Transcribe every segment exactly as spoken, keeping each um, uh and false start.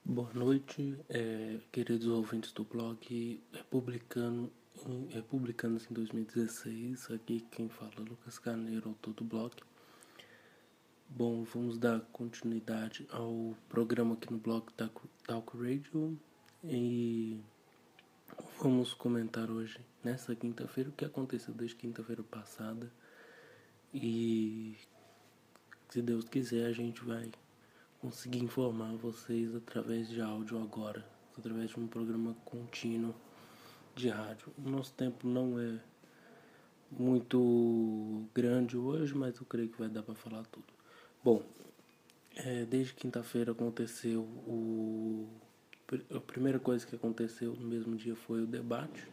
Boa noite, é, queridos ouvintes do blog Republicano, Republicanos em dois mil e dezesseis. Aqui quem fala é Lucas Carneiro, autor do blog. Bom, vamos dar continuidade ao programa aqui no blog Talk Radio e vamos comentar hoje, nessa quinta-feira, o que aconteceu desde quinta-feira passada. E se Deus quiser, a gente vai conseguir informar vocês através de áudio agora, através de um programa contínuo de rádio. O nosso tempo não é muito grande hoje, mas eu creio que vai dar para falar tudo. Bom, é, desde quinta-feira aconteceu o... A primeira coisa que aconteceu no mesmo dia foi o debate.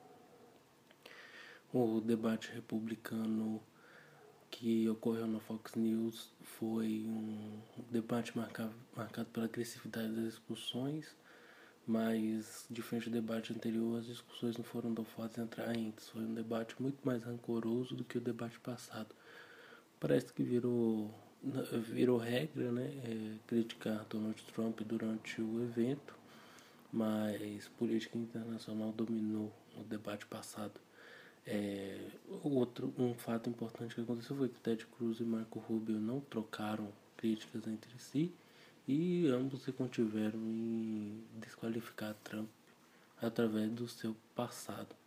O debate republicano que ocorreu na Fox News foi um debate marcado, marcado pela agressividade das discussões, mas, diferente do debate anterior, as discussões não foram tão fortes e atraentes. Foi um debate muito mais rancoroso do que o debate passado. Parece que virou, virou regra, né, é, criticar Donald Trump durante o evento, mas política internacional dominou o debate passado. É, outro, um fato importante que aconteceu foi que Ted Cruz e Marco Rubio não trocaram críticas entre si e ambos se contiveram em desqualificar Trump através do seu passado.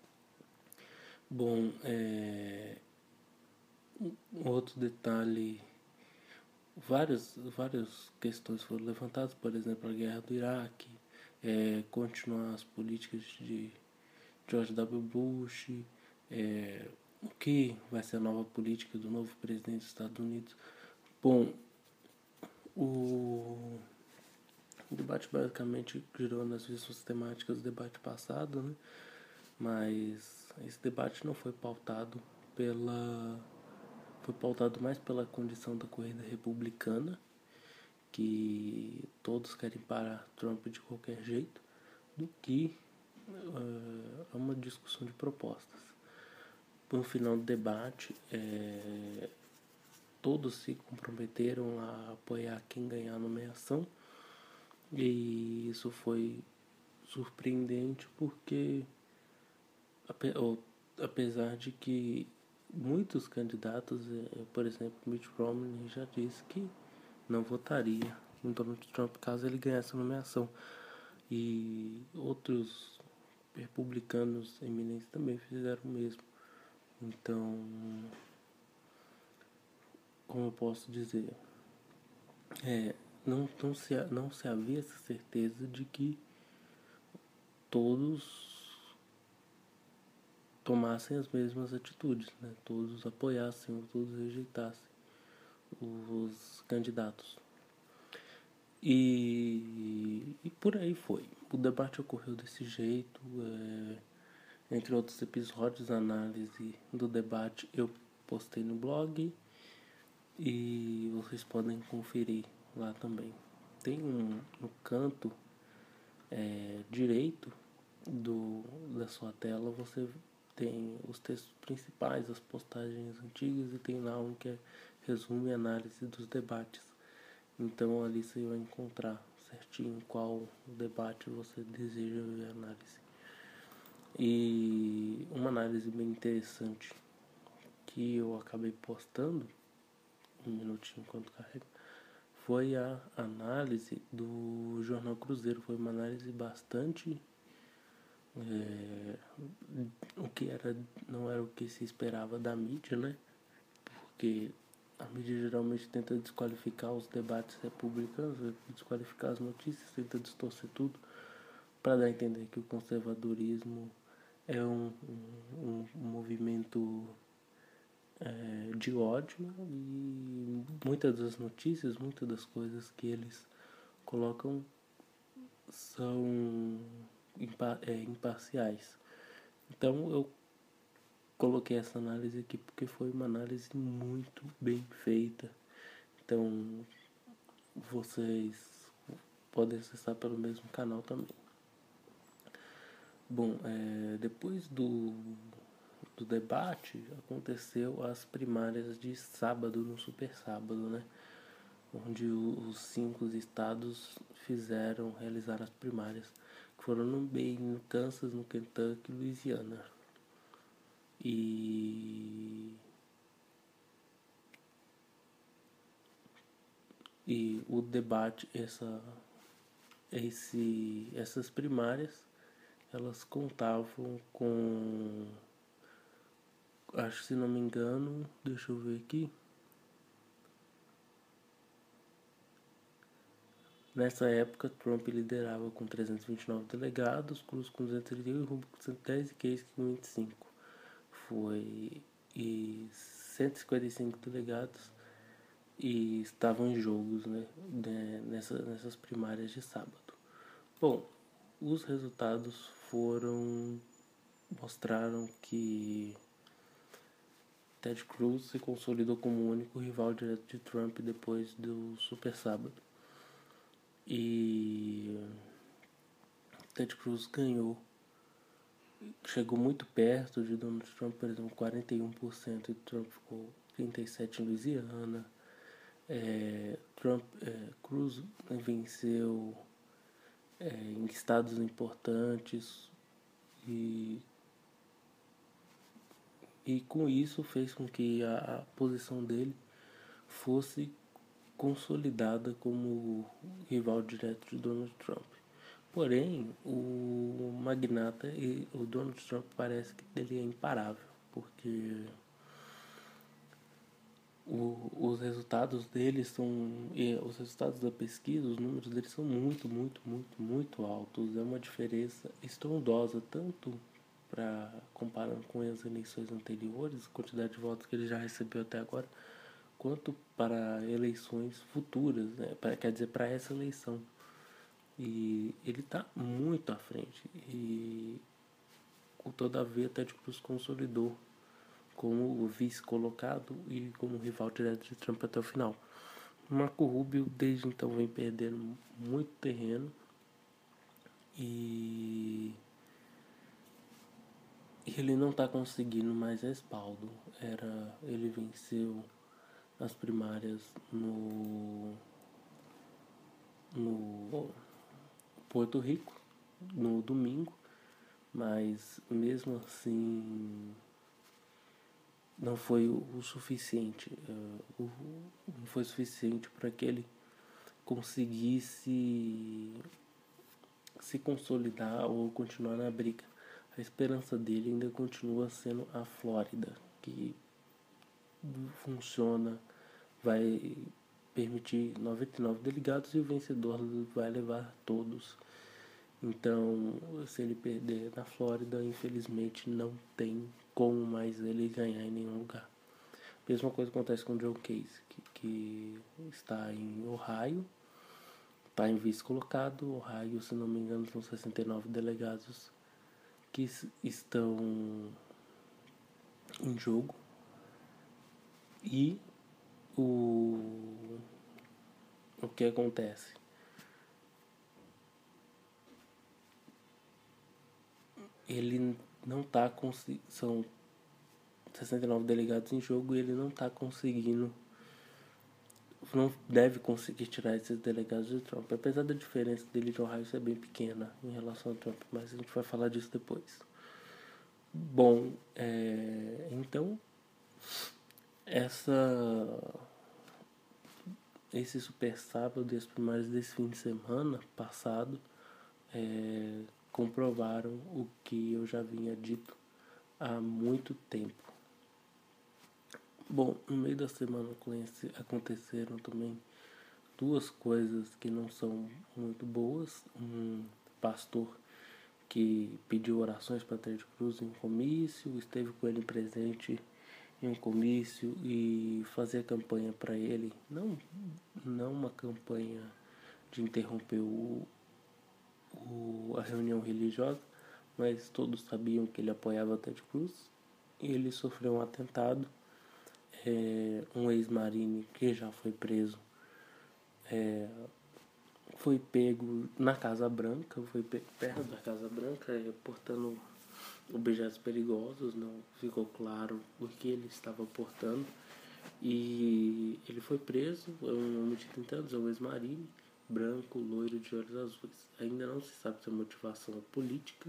Bom, é, um outro detalhe, várias, várias questões foram levantadas, por exemplo, a guerra do Iraque, é, continuar as políticas de George W. Bush, é, o que vai ser a nova política do novo presidente dos Estados Unidos. Bom, o, o debate basicamente girou nas visões temáticas do debate passado, né? Mas esse debate não foi pautado pela... foi pautado mais pela condição da corrida republicana, que todos querem parar Trump de qualquer jeito, do que uh, uma discussão de propostas. No final do debate, é, todos se comprometeram a apoiar quem ganhar a nomeação, e isso foi surpreendente porque, apesar de que muitos candidatos, por exemplo, Mitt Romney já disse que não votaria em Donald Trump caso ele ganhasse a nomeação, e outros republicanos eminentes também fizeram o mesmo. Então, como eu posso dizer, é, não, não, se, não se havia essa certeza de que todos tomassem as mesmas atitudes, né? Todos apoiassem ou todos rejeitassem os candidatos. E, e por aí foi. O debate ocorreu desse jeito. É, entre outros episódios, a análise do debate eu postei no blog e vocês podem conferir lá também. Tem um, no canto é, direito do, da sua tela, você tem os textos principais, as postagens antigas, e tem lá um que é resumo e análise dos debates. Então ali você vai encontrar certinho qual debate você deseja ver a análise. E uma análise bem interessante que eu acabei postando, um minutinho enquanto carrega, foi a análise do Jornal Cruzeiro. Foi uma análise bastante... É, o que era, não era o que se esperava da mídia, né? Porque a mídia geralmente tenta desqualificar os debates republicanos, desqualificar as notícias, tenta distorcer tudo para dar a entender que o conservadorismo é um, um, um movimento é, de ódio, e muitas das notícias, muitas das coisas que eles colocam são impa- é, imparciais. Então eu coloquei essa análise aqui porque foi uma análise muito bem feita. Então vocês podem acessar pelo mesmo canal também. Bom, é, depois do, do debate aconteceu as primárias de sábado, no Super Sábado, né? onde os cinco estados fizeram, realizar as primárias, que foram no Maine, no Kansas, no Kentucky e Louisiana. E, e o debate, essa, esse, essas primárias, elas contavam com, acho que se não me engano, deixa eu ver aqui, nessa época, Trump liderava com trezentos e vinte e nove delegados, Cruz com duzentos e trinta e um, Rubio com cento e dez e Kasich com vinte e cinco. Foi e cento e cinquenta e cinco delegados e estavam em jogos, né, nessa, nessas primárias de sábado. Bom, os resultados foram mostraram que Ted Cruz se consolidou como o único rival direto de Trump depois do Super Sábado. E Ted Cruz ganhou, chegou muito perto de Donald Trump, por exemplo, quarenta e um por cento, e Trump ficou trinta e sete por cento em Louisiana. É, Trump, é, Cruz venceu é, em estados importantes e, e com isso fez com que a, a posição dele fosse consolidada como rival direto de Donald Trump. Porém, o magnata e o Donald Trump parece que ele é imparável, porque o, os resultados dele são, os resultados da pesquisa, os números dele são muito, muito, muito, muito altos. É uma diferença estrondosa, tanto para comparando com as eleições anteriores, a quantidade de votos que ele já recebeu até agora, quanto para eleições futuras, né? Pra, quer dizer, para essa eleição. E ele está muito à frente. E todavia Ted Cruz consolidou como o vice colocado e como rival direto de Trump até o final. Marco Rubio desde então vem perdendo muito terreno e ele não está conseguindo mais respaldo. Era, ele venceu as primárias no, no Porto Rico no domingo, mas mesmo assim não foi o suficiente, uh, não foi suficiente para que ele conseguisse se consolidar ou continuar na briga. A esperança dele ainda continua sendo a Flórida, que funciona, vai permitir noventa e nove delegados e o vencedor vai levar todos. Então, se ele perder na Flórida, infelizmente não tem como mais ele ganhar em nenhum lugar. Mesma coisa acontece com o John Kasich, que, que está em Ohio, está em vice colocado. Ohio, se não me engano, são sessenta e nove delegados que estão em jogo. E o, o que acontece? Ele não está conseguindo. São sessenta e nove delegados em jogo e ele não está conseguindo. Não deve conseguir tirar esses delegados de Trump. Apesar da diferença dele de Ohio ser bem pequena em relação a Trump, mas a gente vai falar disso depois. Bom, é, então essa esse super sábado e as primárias desse fim de semana passado é, comprovaram o que eu já vinha dito há muito tempo. Bom, no meio da semana aconteceram também duas coisas que não são muito boas. Um pastor que pediu orações para Ted Cruz em um comício, esteve com ele presente em um comício e fazia campanha para ele, não, não uma campanha de interromper o, o, a reunião religiosa, mas todos sabiam que ele apoiava Ted Cruz e ele sofreu um atentado. É, um ex-marine que já foi preso é, foi pego na Casa Branca, foi pego perto da Casa Branca, é, portando objetos perigosos, não ficou claro o que ele estava portando. E ele foi preso, é um homem de trinta anos, é um ex-marine, branco, loiro, de olhos azuis. Ainda não se sabe se a motivação é política,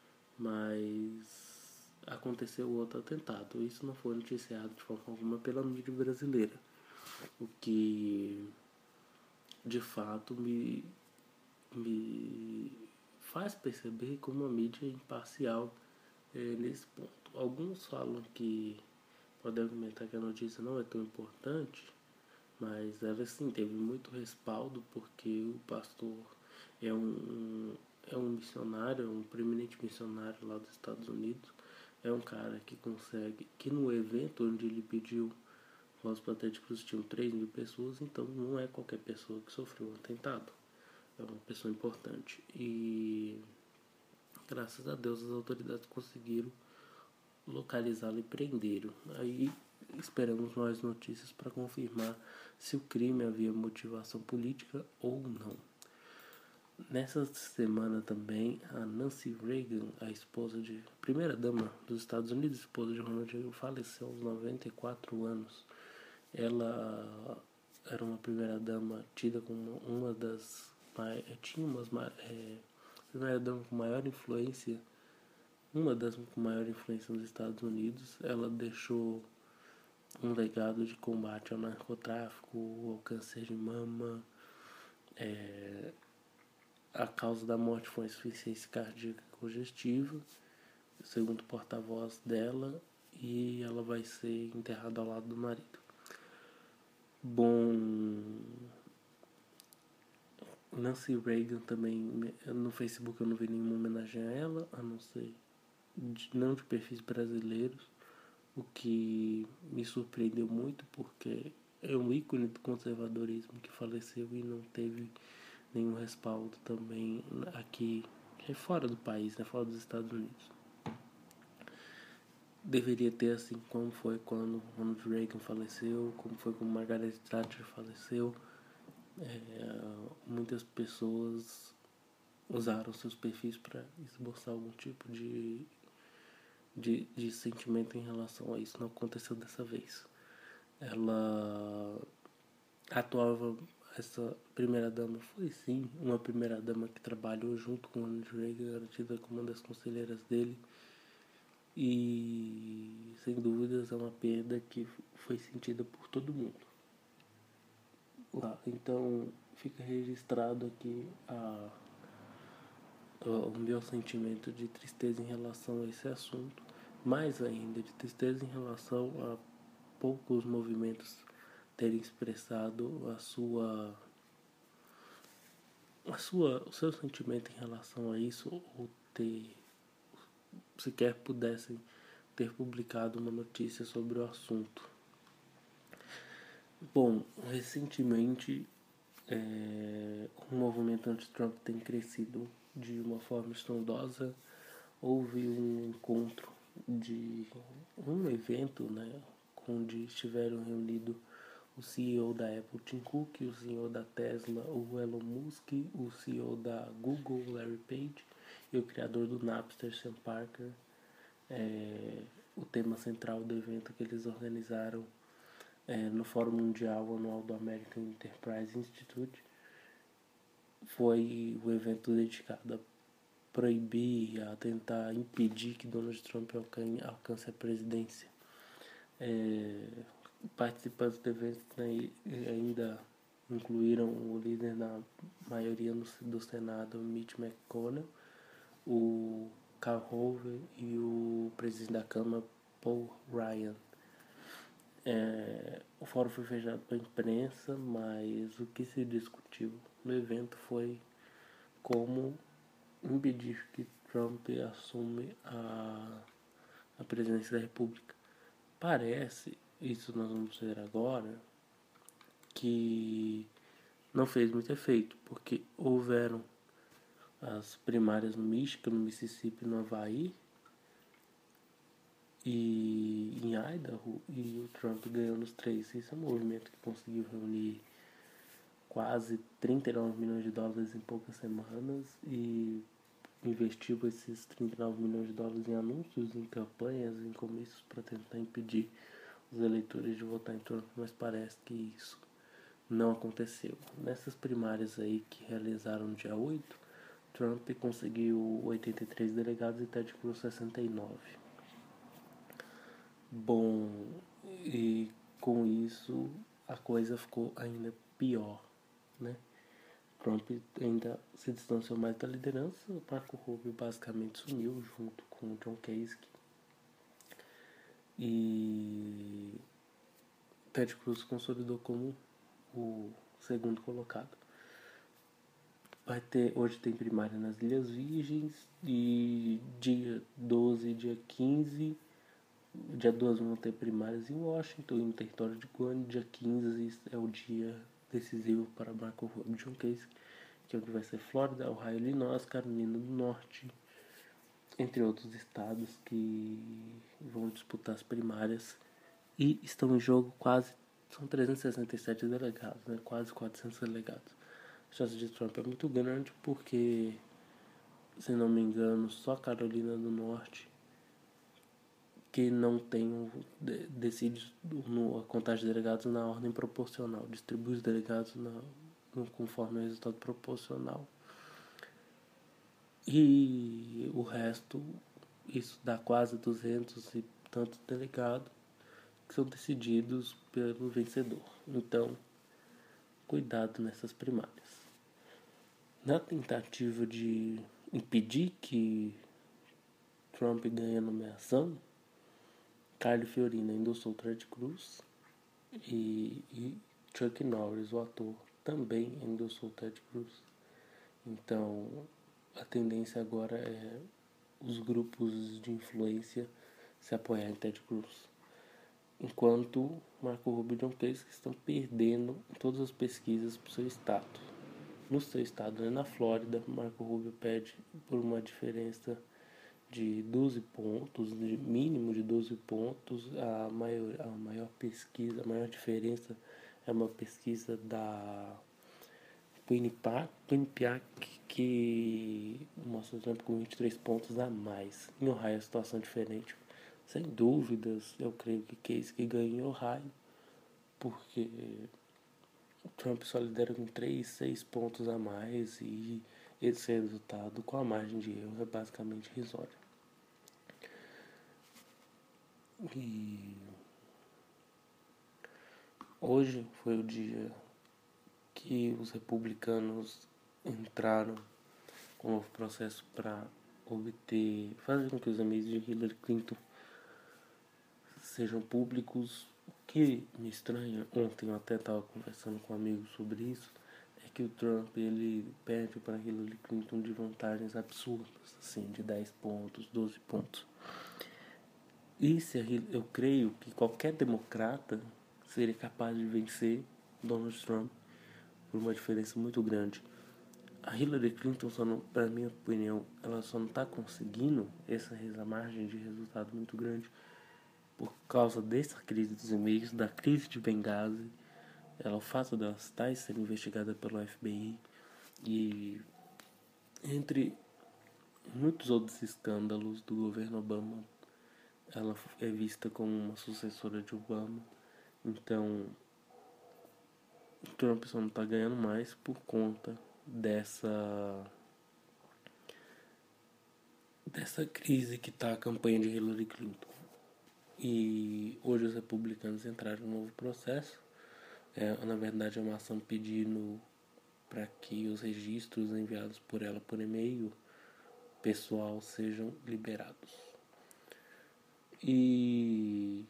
mas aconteceu outro atentado. Isso não foi noticiado de forma alguma pela mídia brasileira, o que de fato me, me faz perceber como a mídia é imparcial é, nesse ponto. Alguns falam que podem argumentar que a notícia não é tão importante, mas ela sim teve muito respaldo porque o pastor é um, é um missionário, é um preeminente missionário lá dos Estados Unidos. É um cara que consegue, que no evento onde ele pediu voz patéticos tinham três mil pessoas, então não é qualquer pessoa que sofreu um atentado. É uma pessoa importante. E graças a Deus as autoridades conseguiram localizá-lo e prenderam. Aí esperamos mais notícias para confirmar se o crime havia motivação política ou não. Nessa semana também, a Nancy Reagan, a esposa de primeira dama dos Estados Unidos, esposa de Ronald Reagan, faleceu aos noventa e quatro anos. Ela era uma primeira dama tida como uma das tinha umas é, primeira dama com maior influência, uma das com maior influência nos Estados Unidos. Ela deixou um legado de combate ao narcotráfico, ao câncer de mama. É, a causa da morte foi insuficiência cardíaca congestiva, segundo o porta-voz dela, e ela vai ser enterrada ao lado do marido. Bom, Nancy Reagan também, no Facebook eu não vi nenhuma homenagem a ela, a não ser de, não de perfis brasileiros, o que me surpreendeu muito porque é um ícone do conservadorismo que faleceu e não teve nenhum respaldo também aqui, é fora do país, né, fora dos Estados Unidos. Deveria ter, assim como foi quando Ronald Reagan faleceu, como foi quando Margaret Thatcher faleceu. É, muitas pessoas usaram seus perfis para esboçar algum tipo de, de, de sentimento em relação a isso. Não aconteceu dessa vez. Ela atuava, essa primeira dama foi sim uma primeira dama que trabalhou junto com Ronald Reagan, era tida como uma das conselheiras dele, e sem dúvidas é uma perda que foi sentida por todo mundo lá. Então fica registrado aqui a, a, o meu sentimento de tristeza em relação a esse assunto, mais ainda de tristeza em relação a poucos movimentos terem expressado a sua, a sua, o seu sentimento em relação a isso, ou ter sequer pudessem ter publicado uma notícia sobre o assunto. Bom, recentemente é, o movimento anti-Trump tem crescido de uma forma estrondosa. Houve um encontro de um evento, né, onde estiveram reunidos o C E O da Apple, Tim Cook, o C E O da Tesla, o Elon Musk, o C E O da Google, Larry Page, e o criador do Napster, Sam Parker. É, o tema central do evento que eles organizaram é, no Fórum Mundial Anual do American Enterprise Institute foi o evento dedicado a proibir, a tentar impedir que Donald Trump alcance a presidência. É, participantes do evento ainda incluíram o líder da maioria do Senado, Mitch McConnell, o Carl Hoover e o presidente da Câmara, Paul Ryan. É, o fórum foi fechado para a imprensa, mas o que se discutiu no evento foi como impedir que Trump assume a, a presidência da República. Parece, isso nós vamos ver agora, que não fez muito efeito, porque houveram as primárias no Michigan, no Mississippi, no Havaí e em Idaho, e o Trump ganhou nos três. Esse é um movimento que conseguiu reunir quase trinta e nove milhões de dólares em poucas semanas e investiu esses trinta e nove milhões de dólares em anúncios, em campanhas, em comícios para tentar impedir os eleitores de votar em Trump, mas parece que isso não aconteceu. Nessas primárias aí que realizaram no dia oito, Trump conseguiu oitenta e três delegados e Ted Cruz sessenta e nove. Bom, e com isso a coisa ficou ainda pior, né? Trump ainda se distanciou mais da liderança, o Marco Rubio basicamente sumiu junto com o John Kasich. E Ted Cruz se consolidou como o segundo colocado. Vai ter, hoje tem primária nas Ilhas Virgens e dia doze e dia quinze, dia doze vão ter primárias em Washington e no território de Guam. Dia quinze é o dia decisivo para Marco Rubio, John Kasich, que é onde vai ser Flórida, Ohio, Illinois, Carolina do Norte, entre outros estados que vão disputar as primárias. E estão em jogo quase, são trezentos e sessenta e sete delegados, né? Quase quatrocentos delegados. A chance de Trump é muito grande porque, se não me engano, só a Carolina do Norte que não tem um, decide no, a contagem de delegados na ordem proporcional, distribui os delegados na, no, conforme o resultado proporcional. E o resto, isso dá quase duzentos e tantos delegados que são decididos pelo vencedor. Então, cuidado nessas primárias. Na tentativa de impedir que Trump ganhe a nomeação, Carly Fiorina endossou Ted Cruz e, e Chuck Norris, o ator, também endossou Ted Cruz. Então, a tendência agora é os grupos de influência se apoiar em Ted Cruz. Enquanto Marco Rubio e John Kasich estão perdendo todas as pesquisas para o seu estado. No seu estado, né, na Flórida, Marco Rubio perde por uma diferença de doze pontos, de mínimo de doze pontos. A maior, a maior pesquisa, a maior diferença é uma pesquisa da Quinnipiac, Quinnipiac que mostra o Trump com vinte e três pontos a mais. Em Ohio a situação é diferente. Sem dúvidas, eu creio que Kasich ganha em Ohio, porque o Trump só lidera com três, seis pontos a mais e esse resultado, com a margem de erro, é basicamente irrisório. E hoje foi o dia que os republicanos entraram com um novo processo para obter, fazer com que os e-mails de Hillary Clinton sejam públicos. O que me estranha, ontem eu até estava conversando com um amigo sobre isso, é que o Trump ele perde para Hillary Clinton de vantagens absurdas, assim, de dez pontos, doze pontos. E se a, eu creio que qualquer democrata seria capaz de vencer Donald Trump por uma diferença muito grande. A Hillary Clinton, só não, para minha opinião, ela só não está conseguindo essa, essa margem de resultado muito grande por causa dessa crise dos e-mails, da crise de Benghazi, ela, o fato dela estar sendo investigada pelo F B I e entre muitos outros escândalos do governo Obama, ela é vista como uma sucessora de Obama. Então, Trump só não está ganhando mais por conta dessa dessa crise que está a campanha de Hillary Clinton. E hoje os republicanos entraram no novo processo. É, na verdade, é uma ação pedindo para que os registros enviados por ela por e-mail pessoal sejam liberados. E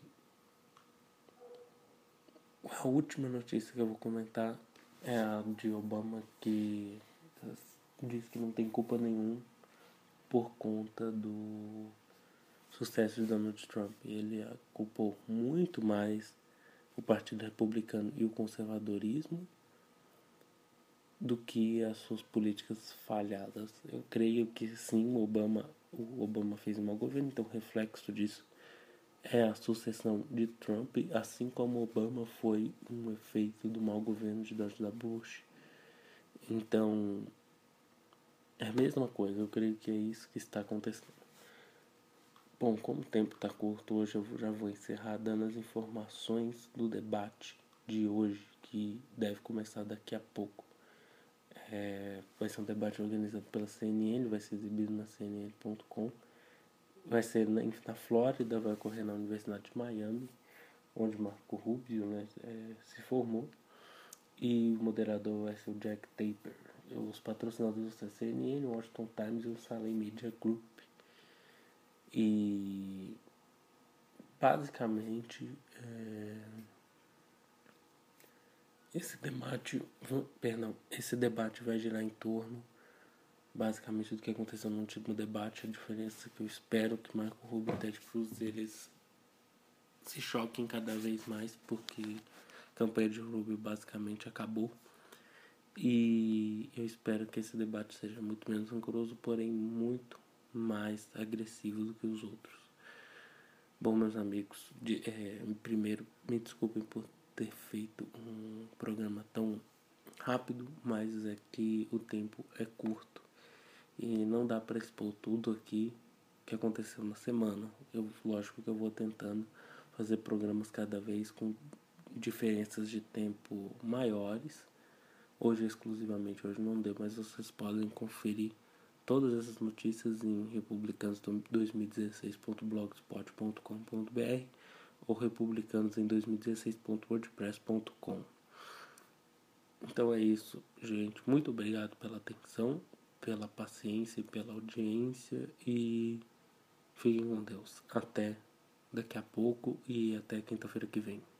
a última notícia que eu vou comentar é a de Obama, que diz que não tem culpa nenhuma por conta do sucesso de Donald Trump. Ele culpou muito mais o Partido Republicano e o conservadorismo do que as suas políticas falhadas. Eu creio que sim, o Obama, o Obama fez um mau governo, então o reflexo disso é a sucessão de Trump, assim como Obama foi um efeito do mau governo de George W. Bush. Então, é a mesma coisa, eu creio que é isso que está acontecendo. Bom, como o tempo está curto, hoje eu já vou encerrar dando as informações do debate de hoje, que deve começar daqui a pouco. É, vai ser um debate organizado pela C N N, vai ser exibido na C N N ponto com. Vai ser na, na Flórida, vai ocorrer na Universidade de Miami, onde Marco Rubio, né, é, se formou. E o moderador vai ser o Jack Taper. Os patrocinadores são a C N N, o Washington Times e o Salem Media Group. E basicamente é, esse debate, perdão, esse debate vai girar em torno basicamente do que aconteceu no último debate. A diferença que eu espero que Marco Rubio e Ted Cruz eles se choquem cada vez mais, porque a campanha de Rubio basicamente acabou. E eu espero que esse debate seja muito menos rancoroso, porém muito mais agressivo do que os outros. Bom, meus amigos, de, é, primeiro me desculpem por ter feito um programa tão rápido, mas é que o tempo é curto e não dá para expor tudo aqui que aconteceu na semana. Eu, lógico que eu vou tentando fazer programas cada vez com diferenças de tempo maiores. Hoje, exclusivamente, hoje não deu, mas vocês podem conferir todas essas notícias em republicanos dois mil e dezesseis ponto blogspot ponto com ponto br ou republicanos em dois mil e dezesseis ponto wordpress ponto com. Então é isso, gente. Muito obrigado pela atenção, pela paciência e pela audiência e fiquem com Deus. Até daqui a pouco e até quinta-feira que vem.